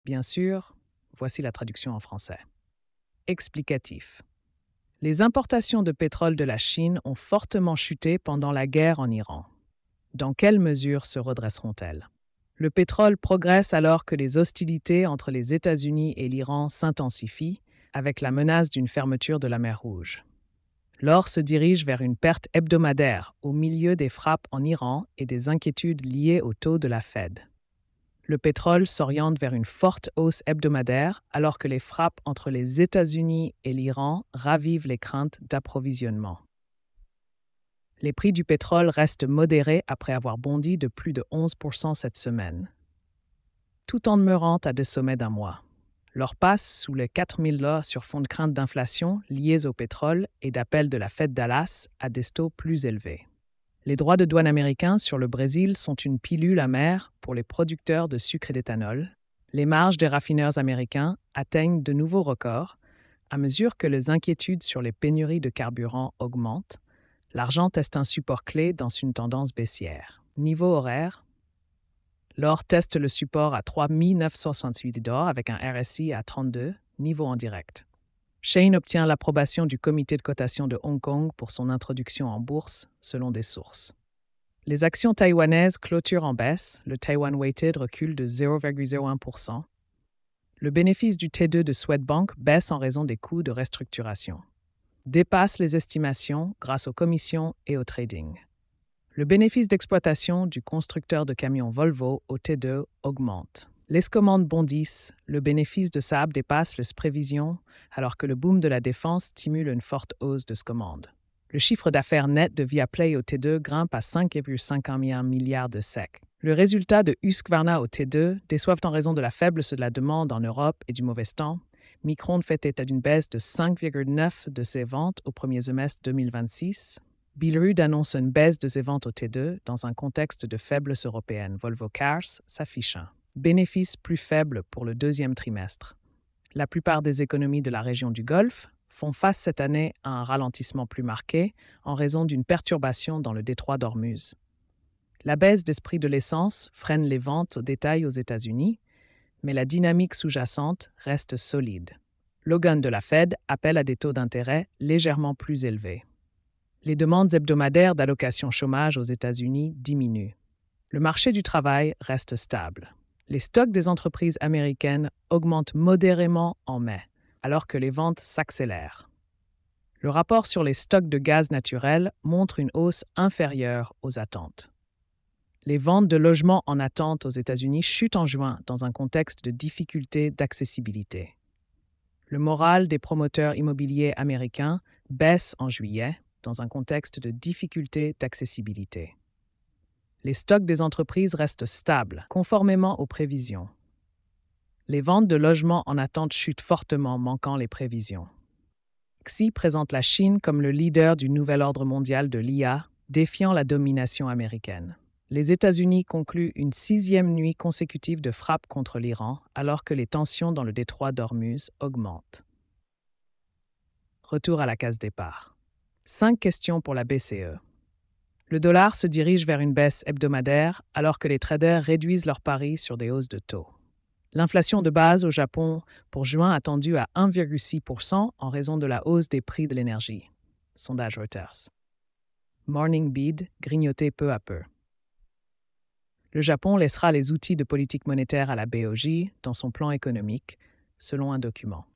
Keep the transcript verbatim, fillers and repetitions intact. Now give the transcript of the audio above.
Bien sûr, voici la traduction en français. Explicatif. Les importations de pétrole de la Chine ont fortement chuté pendant la guerre en Iran. Dans quelle mesure se redresseront-elles? Le pétrole progresse alors que les hostilités entre les États-Unis et l'Iran s'intensifient, avec la menace d'une fermeture de la mer Rouge. L'or se dirige vers une perte hebdomadaire au milieu des frappes en Iran et des inquiétudes liées au taux de la Fed. Le pétrole s'oriente vers une forte hausse hebdomadaire alors que les frappes entre les États-Unis et l'Iran ravivent les craintes d'approvisionnement. Les prix du pétrole restent modérés après avoir bondi de plus de onze pour cent cette semaine, tout en demeurant à des sommets d'un mois. L'or passe sous les quatre mille dollars sur fond de crainte d'inflation liées au pétrole et d'appel de la Fed Dallas à des taux plus élevés. Les droits de douane américains sur le Brésil sont une pilule amère pour les producteurs de sucre et d'éthanol. Les marges des raffineurs américains atteignent de nouveaux records à mesure que les inquiétudes sur les pénuries de carburant augmentent. L'argent teste un support clé dans une tendance baissière. Niveau horaire, l'or teste le support à trois mille neuf cent soixante-huit dollars avec un R S I à trente-deux, niveau en direct. Shane obtient l'approbation du comité de cotation de Hong Kong pour son introduction en bourse, selon des sources. Les actions taïwanaises clôturent en baisse, le Taiwan Weighted recule de zéro virgule zéro un pour cent. Le bénéfice du T deux de Swedbank baisse en raison des coûts de restructuration. Dépasse les estimations grâce aux commissions et au trading. Le bénéfice d'exploitation du constructeur de camions Volvo au T deux augmente. Les commandes bondissent, le bénéfice de Saab dépasse les prévisions, alors que le boom de la défense stimule une forte hausse de commandes. Le chiffre d'affaires net de Viaplay au T deux grimpe à cinq virgule cinquante et un milliards de S E C. Le résultat de Husqvarna au T deux déçoivent en raison de la faiblesse de la demande en Europe et du mauvais temps. Micron fait état d'une baisse de cinq virgule neuf pour cent de ses ventes au premier semestre deux mille vingt-six. Billerud annonce une baisse de ses ventes au T deux dans un contexte de faiblesse européenne. Volvo Cars s'affiche un bénéfice plus faible pour le deuxième trimestre. La plupart des économies de la région du Golfe font face cette année à un ralentissement plus marqué en raison d'une perturbation dans le détroit d'Ormuz. La baisse des prix de l'essence freine les ventes au détail aux États-Unis, mais la dynamique sous-jacente reste solide. Logan de la Fed appelle à des taux d'intérêt légèrement plus élevés. Les demandes hebdomadaires d'allocation chômage aux États-Unis diminuent. Le marché du travail reste stable. Les stocks des entreprises américaines augmentent modérément en mai, alors que les ventes s'accélèrent. Le rapport sur les stocks de gaz naturel montre une hausse inférieure aux attentes. Les ventes de logements en attente aux États-Unis chutent en juin dans un contexte de difficulté d'accessibilité. Le moral des promoteurs immobiliers américains baisse en juillet dans un contexte de difficulté d'accessibilité. Les stocks des entreprises restent stables, conformément aux prévisions. Les ventes de logements en attente chutent fortement, manquant les prévisions. Xi présente la Chine comme le leader du nouvel ordre mondial de l'I A, défiant la domination américaine. Les États-Unis concluent une sixième nuit consécutive de frappes contre l'Iran, alors que les tensions dans le détroit d'Ormuz augmentent. Retour à la case départ. Cinq questions pour la B C E. Le dollar se dirige vers une baisse hebdomadaire alors que les traders réduisent leurs paris sur des hausses de taux. L'inflation de base au Japon pour juin attendue à un virgule six pour cent en raison de la hausse des prix de l'énergie. Sondage Reuters. Morning bid grignoté peu à peu. Le Japon laissera les outils de politique monétaire à la B O J dans son plan économique, selon un document.